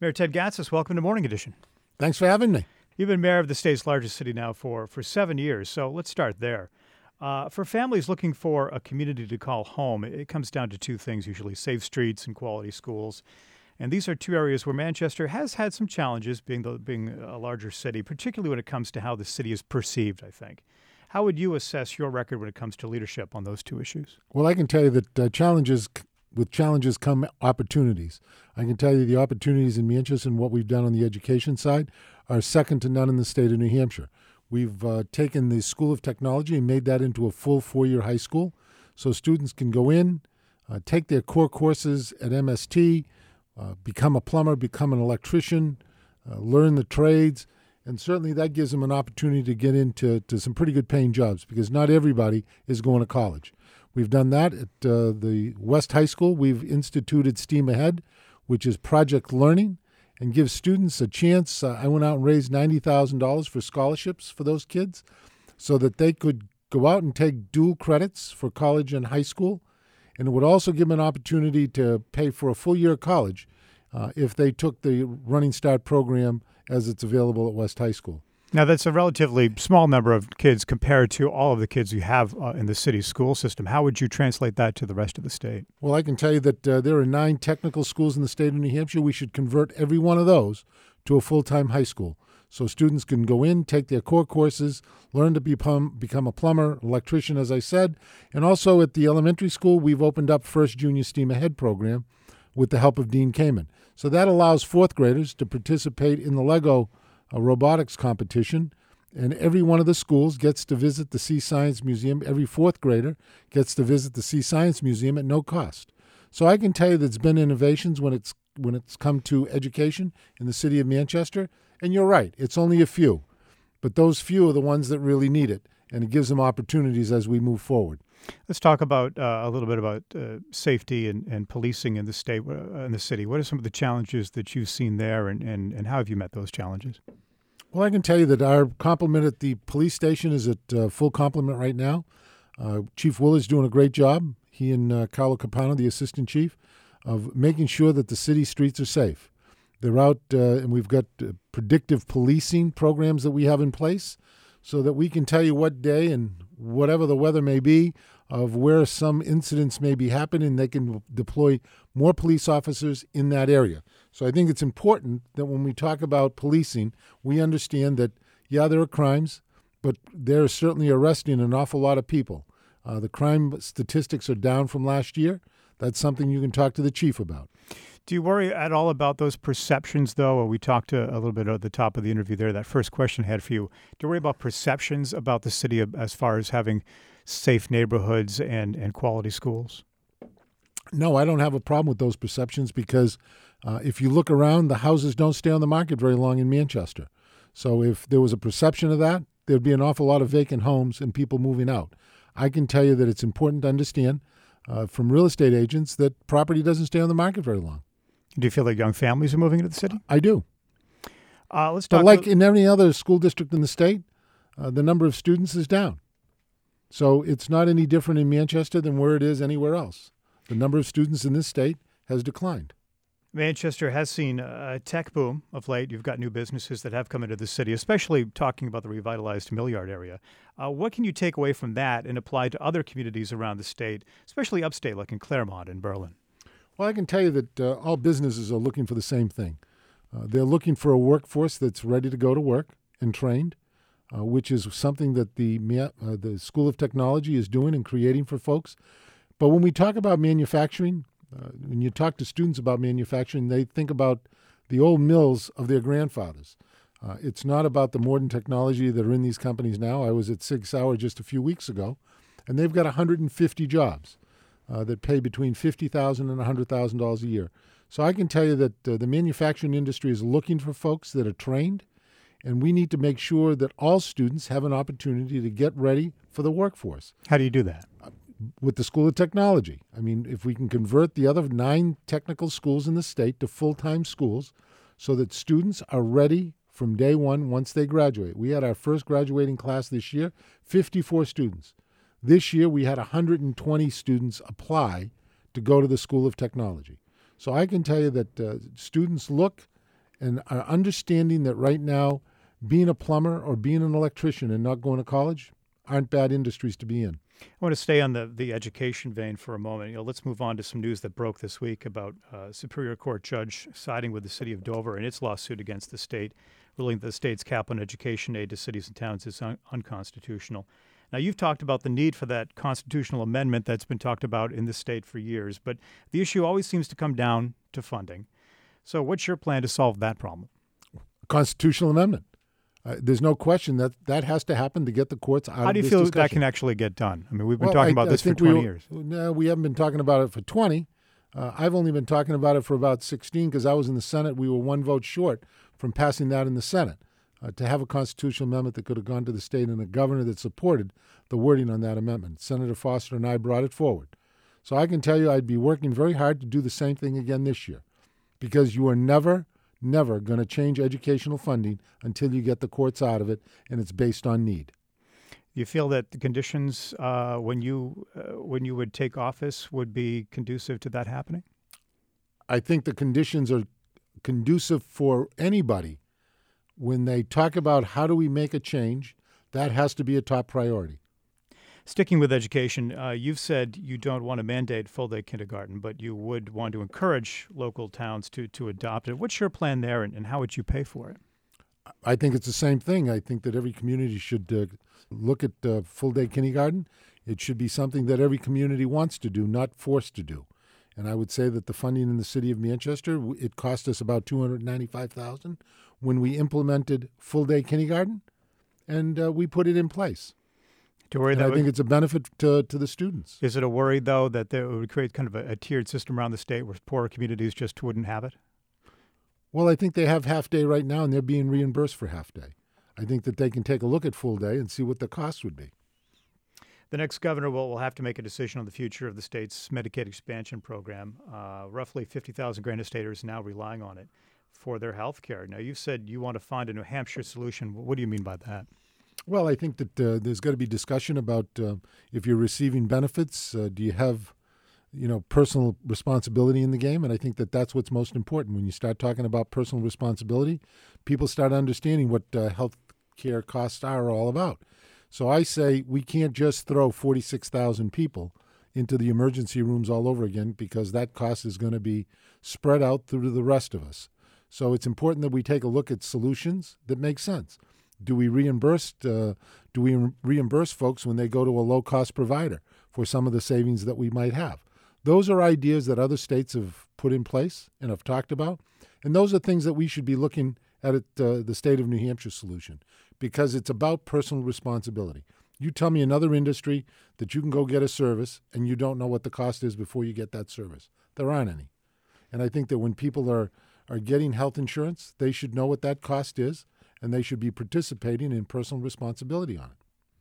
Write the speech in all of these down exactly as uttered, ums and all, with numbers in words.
Mayor Ted Gatsas, welcome to Morning Edition. Thanks for having me. You've been mayor of the state's largest city now for, for seven years, so let's start there. Uh, for families looking for a community to call home, it comes down to two things usually, safe streets and quality schools. And these are two areas where Manchester has had some challenges, being the, being a larger city, particularly when it comes to how the city is perceived, I think. How would you assess your record when it comes to leadership on those two issues? Well, I can tell you that uh, challenges with challenges come opportunities. I can tell you the opportunities in Manchester and what we've done on the education side are second to none in the state of New Hampshire. We've uh, taken the School of Technology and made that into a full four-year high school, so students can go in, uh, take their core courses at M S T, uh, become a plumber, become an electrician, uh, learn the trades, and certainly that gives them an opportunity to get into to some pretty good paying jobs because not everybody is going to college. We've done that at uh, the West High School. We've instituted STEAM Ahead, which is project learning, and gives students a chance. Uh, I went out and raised ninety thousand dollars for scholarships for those kids so that they could go out and take dual credits for college and high school. And it would also give them an opportunity to pay for a full year of college uh, if they took the Running Start program as it's available at West High School. Now, that's a relatively small number of kids compared to all of the kids you have uh, in the city's school system. How would you translate that to the rest of the state? Well, I can tell you that uh, there are nine technical schools in the state of New Hampshire. We should convert every one of those to a full-time high school. So students can go in, take their core courses, learn to become, become a plumber, electrician, as I said. And also at the elementary school, we've opened up First Junior STEAM Ahead program with the help of Dean Kamen. So that allows fourth graders to participate in the Lego a robotics competition, and every one of the schools gets to visit the Sea Science Museum. Every fourth grader gets to visit the Sea Science Museum at no cost. So I can tell you there's been innovations when it's when it's come to education in the city of Manchester, and you're right, it's only a few, but those few are the ones that really need it, and it gives them opportunities as we move forward. Let's talk about uh, a little bit about uh, safety and, and policing in the state, uh, in the city. What are some of the challenges that you've seen there, and, and, and how have you met those challenges? Well, I can tell you that our complement at the police station is at uh, full complement right now. Uh, Chief Willard's doing a great job. He and uh, Carlo Capano, the assistant chief, of making sure that the city streets are safe. They're out, uh, and we've got uh, predictive policing programs that we have in place so that we can tell you what day and whatever the weather may be of where some incidents may be happening. They can deploy more police officers in that area. So I think it's important that when we talk about policing, we understand that, yeah, there are crimes, but they're certainly arresting an awful lot of people. Uh, the crime statistics are down from last year. That's something you can talk to the chief about. Do you worry at all about those perceptions, though? We talked a, a little bit at the top of the interview there, that first question I had for you. Do you worry about perceptions about the city as far as having safe neighborhoods and, and quality schools? No, I don't have a problem with those perceptions because uh, if you look around, the houses don't stay on the market very long in Manchester. So if there was a perception of that, there'd be an awful lot of vacant homes and people moving out. I can tell you that it's important to understand uh, from real estate agents that property doesn't stay on the market very long. Do you feel like young families are moving into the city? I do. Uh, let's talk. But like in any other school district in the state, uh, the number of students is down. So it's not any different in Manchester than where it is anywhere else. The number of students in this state has declined. Manchester has seen a tech boom of late. You've got new businesses that have come into the city, especially talking about the revitalized Millyard area. Uh, what can you take away from that and apply to other communities around the state, especially upstate like in Claremont and Berlin? Well, I can tell you that uh, all businesses are looking for the same thing. Uh, they're looking for a workforce that's ready to go to work and trained, uh, which is something that the uh, the School of Technology is doing and creating for folks. But when we talk about manufacturing, uh, when you talk to students about manufacturing, they think about the old mills of their grandfathers. Uh, it's not about the modern technology that are in these companies now. I was at Sig Sauer just a few weeks ago, and they've got one hundred fifty jobs. Uh, that pay between fifty thousand dollars and one hundred thousand dollars a year. So I can tell you that uh, the manufacturing industry is looking for folks that are trained, and we need to make sure that all students have an opportunity to get ready for the workforce. How do you do that? Uh, with the School of Technology. I mean, if we can convert the other nine technical schools in the state to full-time schools so that students are ready from day one once they graduate. We had our first graduating class this year, fifty-four students. This year, we had one hundred twenty students apply to go to the School of Technology. So I can tell you that uh, students look and are understanding that right now, being a plumber or being an electrician and not going to college aren't bad industries to be in. I want to stay on the, the education vein for a moment. You know, let's move on to some news that broke this week about a Superior Court judge siding with the city of Dover in its lawsuit against the state, ruling that the state's cap on education aid to cities and towns is un- unconstitutional. Now, you've talked about the need for that constitutional amendment that's been talked about in the state for years, but the issue always seems to come down to funding. So what's your plan to solve that problem? Constitutional amendment. Uh, there's no question that that has to happen to get the courts out of this discussion. How do you feel that can actually get done? I mean, we've been well, talking I, about I this for think we, twenty years. No, we haven't been talking about it for twenty. Uh, I've only been talking about it for about sixteen because I was in the Senate. We were one vote short from passing that in the Senate. Uh, to have a constitutional amendment that could have gone to the state and a governor that supported the wording on that amendment. Senator Foster and I brought it forward. So I can tell you I'd be working very hard to do the same thing again this year because you are never never going to change educational funding until you get the courts out of it, and it's based on need. You feel that the conditions uh, when you uh, when you would take office would be conducive to that happening? I think the conditions are conducive for anybody. When they talk about how do we make a change, that has to be a top priority. Sticking with education, uh, you've said you don't want to mandate full-day kindergarten, but you would want to encourage local towns to, to adopt it. What's your plan there, and, and how would you pay for it? I think it's the same thing. I think that every community should uh, look at uh, full-day kindergarten. It should be something that every community wants to do, not forced to do. And I would say that the funding in the city of Manchester, it cost us about two hundred ninety-five thousand dollars when we implemented full-day kindergarten, and uh, we put it in place. To worry and that I would, think it's a benefit to, to the students. Is it a worry, though, that there would create kind of a, a tiered system around the state where poorer communities just wouldn't have it? Well, I think they have half-day right now, and they're being reimbursed for half-day. I think that they can take a look at full-day and see what the cost would be. The next governor will, will have to make a decision on the future of the state's Medicaid expansion program. Uh, roughly fifty thousand Granite Staters now relying on it for their health care. Now, you've said you want to find a New Hampshire solution. What do you mean by that? Well, I think that uh, there's got to be discussion about uh, if you're receiving benefits, uh, do you have, you know, personal responsibility in the game? And I think that that's what's most important. When you start talking about personal responsibility, people start understanding what uh, health care costs are all about. So I say we can't just throw forty-six thousand people into the emergency rooms all over again because that cost is going to be spread out through the rest of us. So it's important that we take a look at solutions that make sense. Do we reimburse uh, do we reimburse folks when they go to a low-cost provider for some of the savings that we might have? Those are ideas that other states have put in place and have talked about, and those are things that we should be looking at it, uh, the state of New Hampshire solution, because it's about personal responsibility. You tell me another industry that you can go get a service and you don't know what the cost is before you get that service. There aren't any. And I think that when people are, are getting health insurance, they should know what that cost is, and they should be participating in personal responsibility on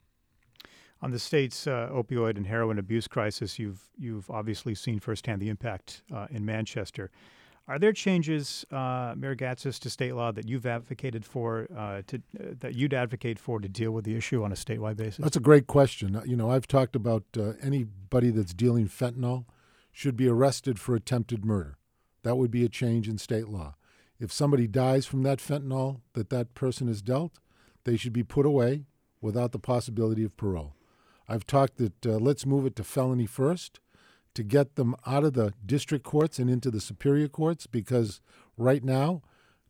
it. On the state's uh, opioid and heroin abuse crisis, you've you've obviously seen firsthand the impact uh, in Manchester. Are there changes, uh, Mayor Gatsis, to state law that you've advocated for, uh, to uh, that you'd advocate for to deal with the issue on a statewide basis? That's a great question. You know, I've talked about uh, anybody that's dealing fentanyl should be arrested for attempted murder. That would be a change in state law. If somebody dies from that fentanyl that that person has dealt, they should be put away without the possibility of parole. I've talked that uh, let's move it to felony first to get them out of the district courts and into the superior courts, because right now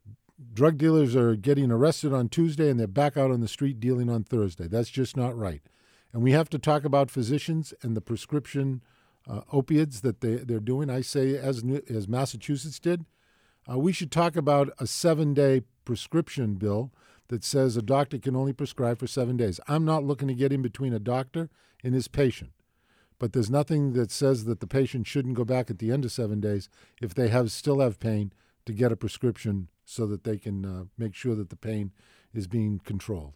drug dealers are getting arrested on Tuesday and they're back out on the street dealing on Thursday. That's just not right. And we have to talk about physicians and the prescription uh, opiates that they, they're doing. I say, as, as Massachusetts did, uh, we should talk about a seven-day prescription bill that says a doctor can only prescribe for seven days. I'm not looking to get in between a doctor and his patient. But there's nothing that says that the patient shouldn't go back at the end of seven days if they have still have pain to get a prescription so that they can uh, make sure that the pain is being controlled.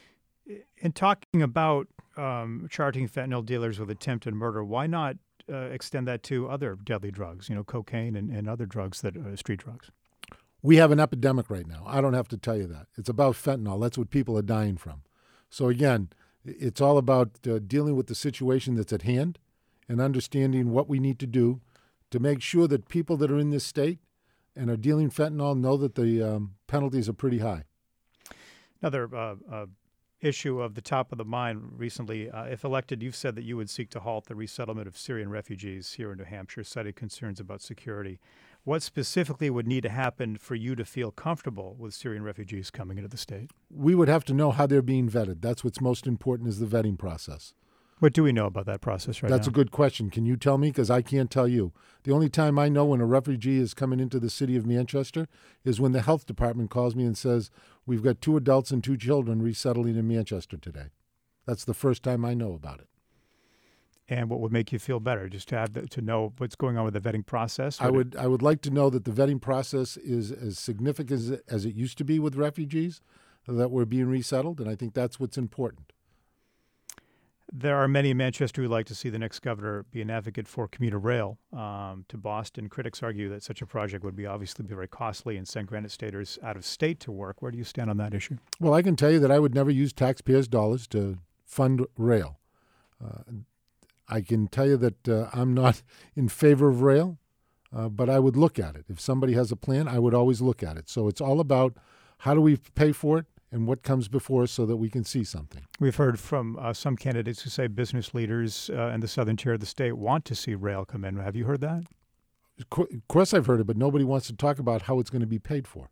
In talking about um, charging fentanyl dealers with attempted murder, why not uh, extend that to other deadly drugs, you know, cocaine and, and other drugs that are street drugs? We have an epidemic right now. I don't have to tell you that. It's about fentanyl. That's what people are dying from. So again, it's all about uh, dealing with the situation that's at hand and understanding what we need to do to make sure that people that are in this state, and are dealing fentanyl know that the um, penalties are pretty high. Another uh, uh, issue of the top of the mind recently, uh, if elected, you've said that you would seek to halt the resettlement of Syrian refugees here in New Hampshire, cited concerns about security. What specifically would need to happen for you to feel comfortable with Syrian refugees coming into the state? We would have to know how they're being vetted. That's what's most important, is the vetting process. What do we know about that process right That's now? a good question. Can you tell me? Because I can't tell you. The only time I know when a refugee is coming into the city of Manchester is when the health department calls me and says, we've got two adults and two children resettling in Manchester today. That's the first time I know about it. And what would make you feel better? Just to have the, to know what's going on with the vetting process? I would I would like to know that the vetting process is as significant as it, as it used to be with refugees that were being resettled, and I think that's what's important. There are many in Manchester who like to see the next governor be an advocate for commuter rail um, to Boston. Critics argue that such a project would be obviously be very costly and send Granite Staters out of state to work. Where do you stand on that issue? Well, I can tell you that I would never use taxpayers' dollars to fund rail. Uh, I can tell you that uh, I'm not in favor of rail, uh, but I would look at it. If somebody has a plan, I would always look at it. So it's all about how do we pay for it and what comes before us so that we can see something. We've heard from uh, some candidates who say business leaders uh, in the southern tier of the state want to see rail come in. Have you heard that? Of course I've heard it, but nobody wants to talk about how it's going to be paid for.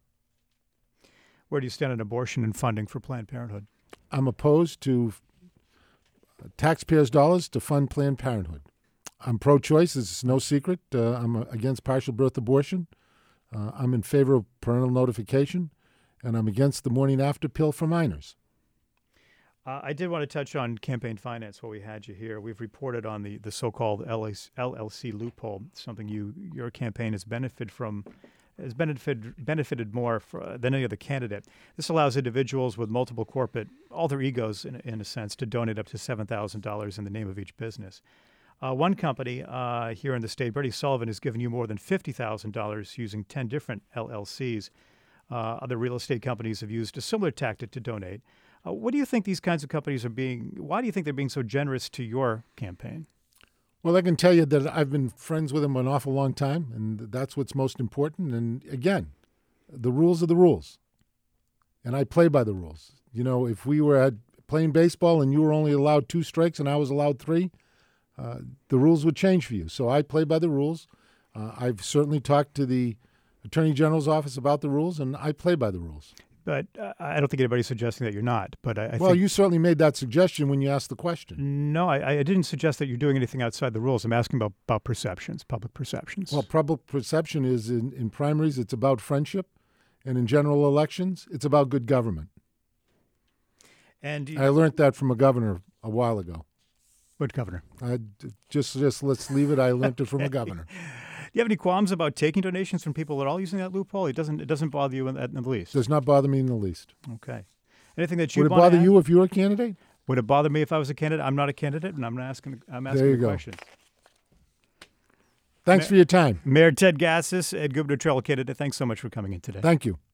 Where do you stand on abortion and funding for Planned Parenthood? I'm opposed to taxpayers' dollars to fund Planned Parenthood. I'm pro-choice. It's no secret. Uh, I'm against partial birth abortion. Uh, I'm in favor of parental notification. And I'm against the morning after pill for minors. Uh, I did want to touch on campaign finance while we had you here. We've reported on the, the so-called L L C loophole, something you your campaign has benefited from, has benefited benefited more for, than any other candidate. This allows individuals with multiple corporate alter egos, in, in a sense, to donate up to seven thousand dollars in the name of each business. Uh, one company uh, here in the state, Bertie Sullivan, has given you more than fifty thousand dollars using ten different L L Cs. Uh, other real estate companies have used a similar tactic to donate. Uh, what do you think these kinds of companies are being, why do you think they're being so generous to your campaign? Well, I can tell you that I've been friends with them an awful long time, and that's what's most important. And again, the rules are the rules, and I play by the rules. You know, if we were at playing baseball and you were only allowed two strikes and I was allowed three, uh, the rules would change for you. So I play by the rules. Uh, I've certainly talked to the Attorney General's office about the rules, and I play by the rules. But uh, I don't think anybody's suggesting that you're not. But I, I well, think, you certainly made that suggestion when you asked the question. No, I, I didn't suggest that you're doing anything outside the rules. I'm asking about, about perceptions, public perceptions. Well, public perception is in, in primaries, it's about friendship, and in general elections, it's about good government. And you, I learned that from a governor a while ago. What governor? I, just, just let's leave it. I learned it from a governor. Do you have any qualms about taking donations from people at all using that loophole? It doesn't. It doesn't bother you in, in the least. Does not bother me in the least. Okay. Anything that you would it want bother to you if you were a candidate? Would it bother me if I was a candidate? I'm not a candidate, and I'm not asking. I'm asking there you the go. questions. Thanks Ma- for your time. Mayor Ted Gassis, Ed Gubernatorial candidate. Thanks so much for coming in today. Thank you.